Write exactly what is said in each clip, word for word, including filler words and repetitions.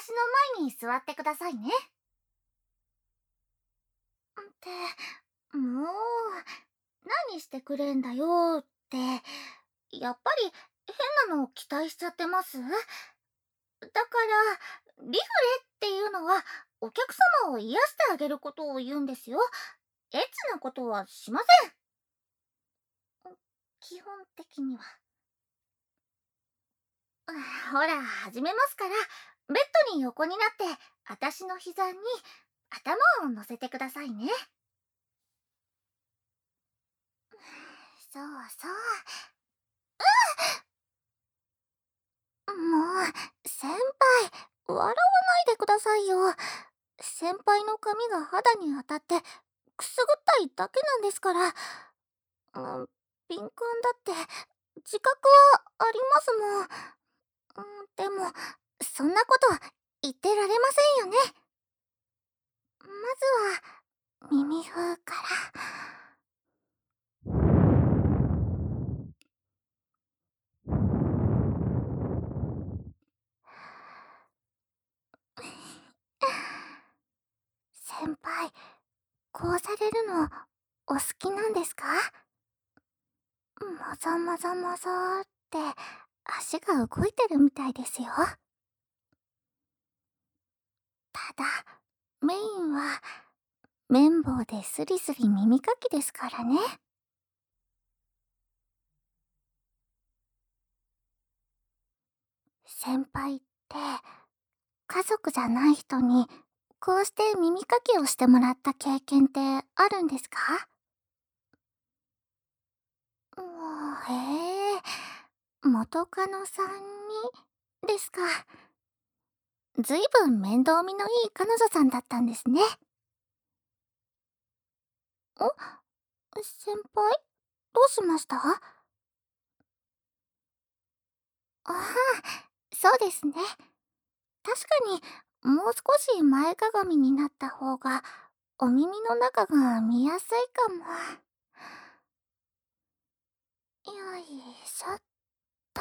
私の前に座ってくださいね。って、もう、何してくれんだよって、やっぱり変なのを期待しちゃってます？だから、リフレっていうのは、お客様を癒してあげることを言うんですよ。エッチなことはしません。基本的には。ほら、始めますから、ベッドに横になって、私の膝に頭を乗せてくださいね。そうそう。もう、先輩、笑わないでくださいよ。先輩の髪が肌に当たってくすぐったいだけなんですから。うん、敏感だって自覚はありますもん。うん、でも、そんなこと言ってられませんよね。まずは、耳風から。先輩、こうされるのお好きなんですか？もぞもぞもぞーって足が動いてるみたいですよ。ただ、メインは綿棒でスリスリ耳かきですからね。先輩って家族じゃない人にこうして耳かきをしてもらった経験ってあるんですか？うわへえ、元カノさんにですか。ずいぶん面倒見のいい彼女さんだったんですね。お、先輩、どうしました？ああ、そうですね。確かに、もう少し前かがみになった方が、お耳の中が見やすいかも。よいしょっと。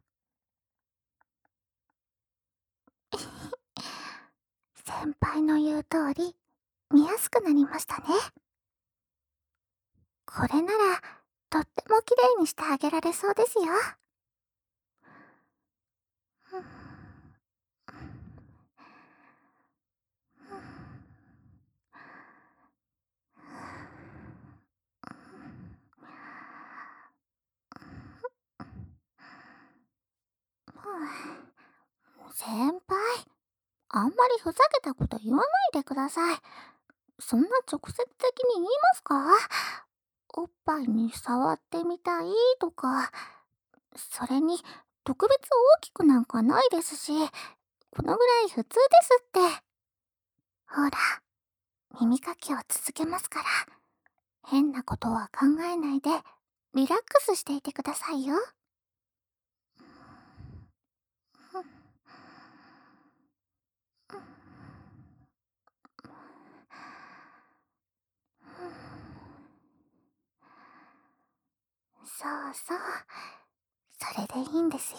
先輩の言う通り、見やすくなりましたね。これなら、とっても綺麗にしてあげられそうですよ。先輩、あんまりふざけたこと言わないでください。そんな直接的に言いますか？おっぱいに触ってみたいとか。それに、特別大きくなんかないですし、このぐらい普通ですって。ほら、耳かきを続けますから、変なことは考えないで、リラックスしていてくださいよ。そうそう。それでいいんですよ。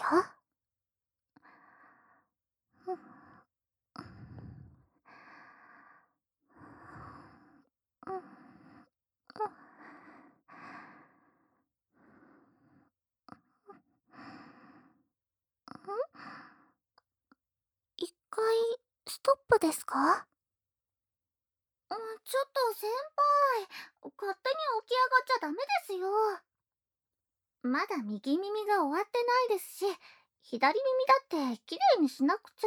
一回、ストップですか？うん、ちょっと先輩、勝手に起き上がっちゃダメですよ。まだ右耳が終わってないですし、左耳だってきれいにしなくちゃ。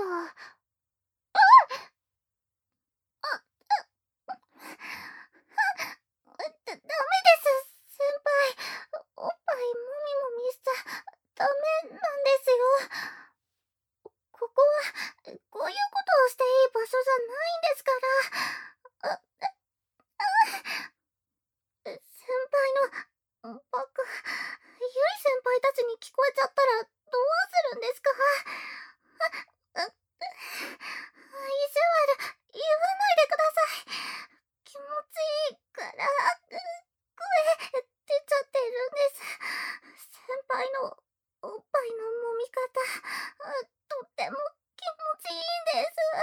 だ、ダメです、先輩。おっぱいもみもみしちゃダメなんですよ。ここは、こういうことをしていい場所じゃないんですから。あ、先輩の、バカ、ゆい先輩たちに聞こえちゃったらどうするんですか？あ、あ、意地悪、言わないでください。気持ちいいから、声出ちゃってるんです。先輩のおっぱいの揉み方、とっても気持ちいいんです。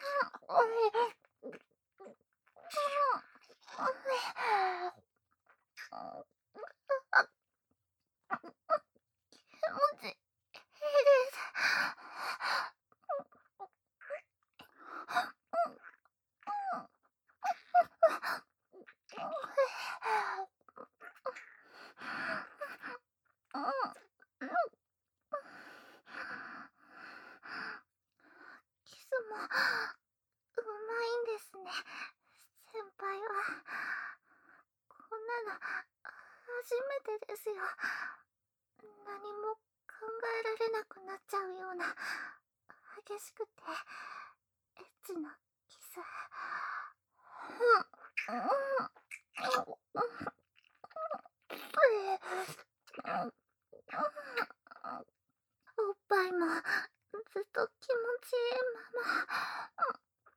気持ちいいです。キスもうまいんですね、先輩は。こんなの初めてですよ。何も考えられなくなっちゃうような激しくてエッチなキス。うんうんおっぱいもずっと気持ちいいまま。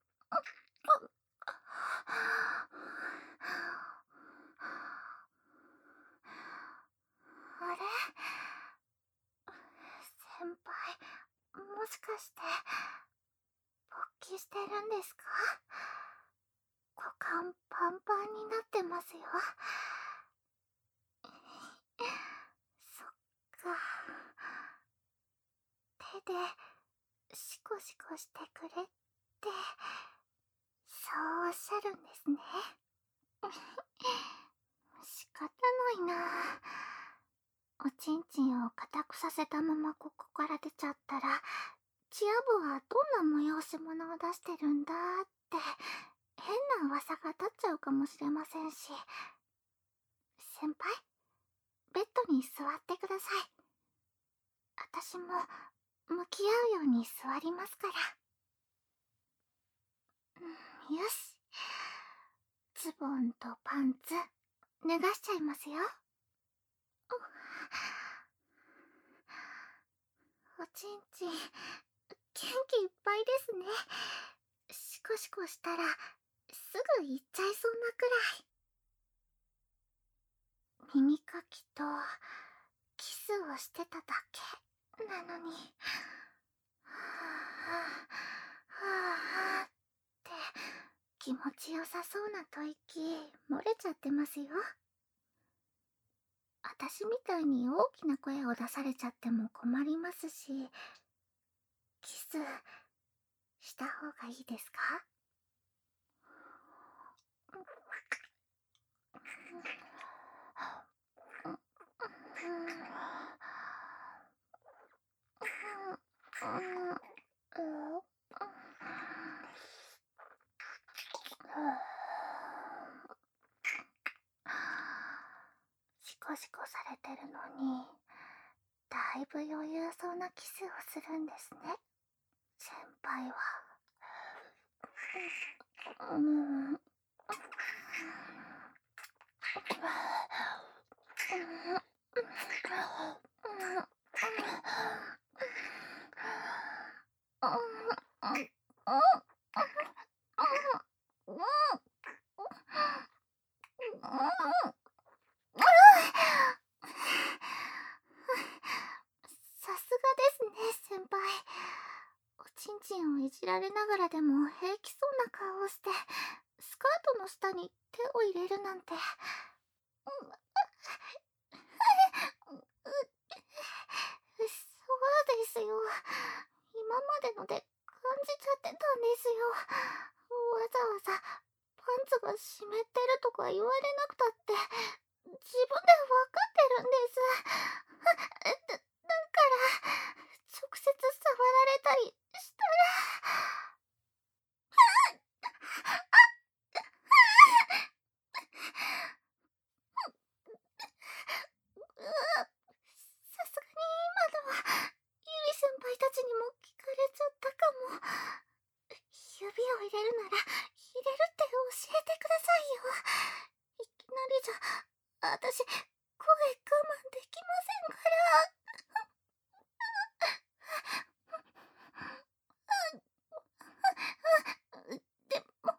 あれ、先輩、もしかして勃起してるんですか？股間パンパンになってますよ。そっか。手でシコシコしてくれってそうおっしゃるんですね。仕方ないな。おちんちんを硬くさせたままここから出ちゃったら、チア部はどんな催し物を出してるんだって変な噂が立っちゃうかもしれませんし。先輩、ベッドに座ってください。私も向き合うように座りますから。うん、よし。ズボンとパンツ脱がしちゃいますよ。おちんちん元気いっぱいですね。シコシコしたらすぐ行っちゃいそうなくらい。耳かきとキスをしてただけなのに、はあはあって気持ちよさそうな吐息漏れちゃってますよ。私みたいに大きな声を出されちゃっても困りますし、キスした方がいいですか？シコシコされてるのにだいぶ余裕そうなキスをするんですね、先輩は。うん。さすがですね、先輩。おちんちんをいじられながらでも平気そうな顔をして、スカートの下に手を入れるなんて。そうですよ。今までので感じちゃってたんですよ。わざわざパンツが湿ってるとか言われなくたって自分でわかってるんです。だ、だから直接触られたりしたら。さすがに今のはゆり先輩たちにも聞かれちゃったかも。指を入れるなら入れるって教えてくださいよ。いきなりじゃ私声我慢できませんから。でも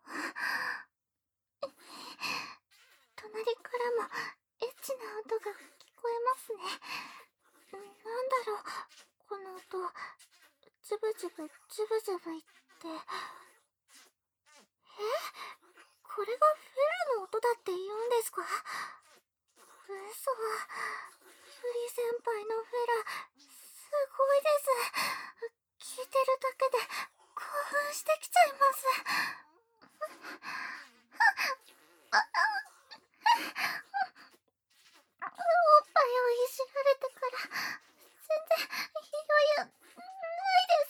隣からもエッチな音が聞こえますね。なんだろう、この音。ズブズブズブズブ言ってか？嘘。ゆり先輩のフェラ、すごいです。聞いてるだけで興奮してきちゃいます。おっぱいをいじられてから全然余裕ないです。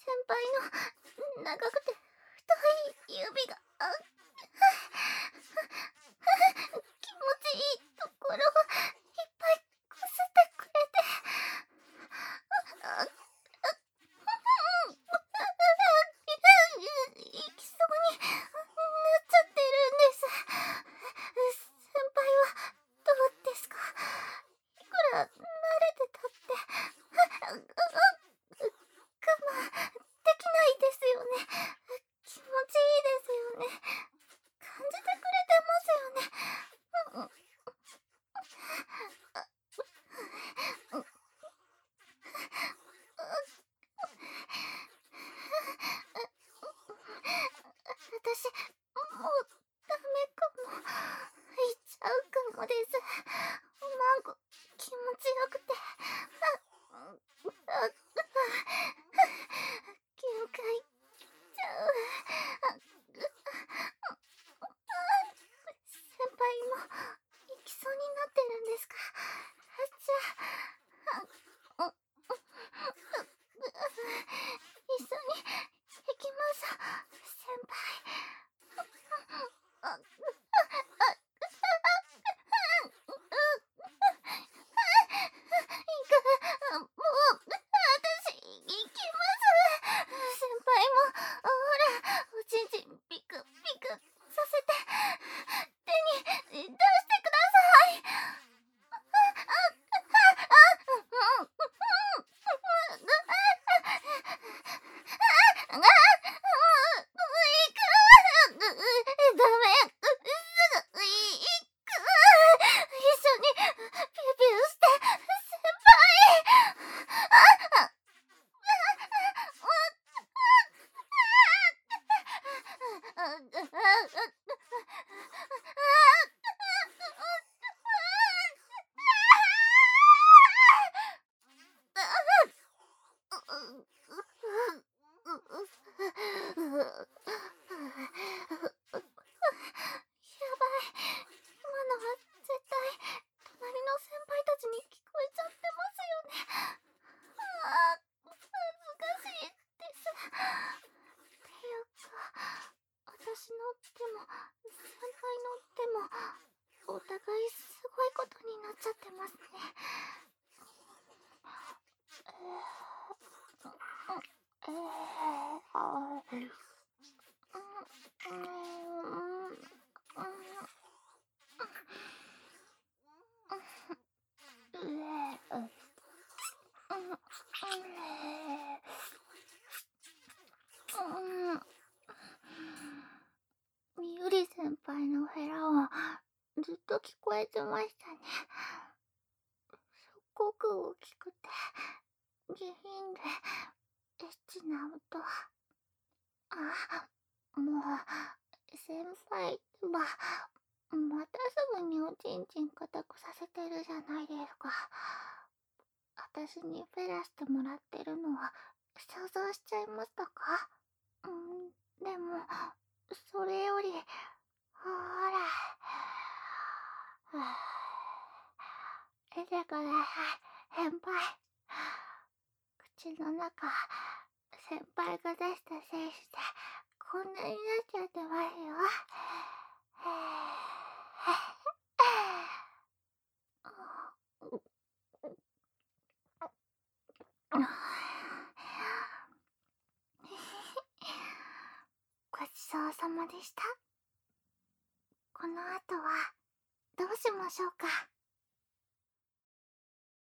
先輩の長くて太い指が気持ちいいところをいっぱいこすってくれて、いきそうになっちゃってるんです。先輩はどうですか？いくら慣れてたって我慢できないですよね。気持ちいいですよね。感じてくれてますよね。私、もうダメかも。行っちゃうかもです。なんか気持ちよくて、あ、あ、限界きちゃう。先輩も行きそうになってるんですか？じゃあ、あ、一緒に行きましょう、先輩。あ、行く。もう私行きます。先輩もほら、おちんちんピクピクさせて手に出してください。ダメ。すぐ行く。一緒にピューピューして先輩。やばい。今のは絶対隣の先輩たちに聞こえちゃってますよね。ああ、恥ずかしいです。っていうか、私の手も先輩の手もお互いすごいことになっちゃってますね。えー、あー、うん、うん、うん、みゆり先輩のヘラはずっと聞こえてましたね。すっごく大きくて下品でエッチな音。あ、もう先輩はまたすぐにおちんちん固くさせてるじゃないですか。私にフェラしてもらってるのは想像しちゃいましたか？うん、でもそれより、ほら、出てください、先輩。口の中、先輩が出した精子でこんなになっちゃってますよ。ごちそうさまでした。この後はどうしましょうか？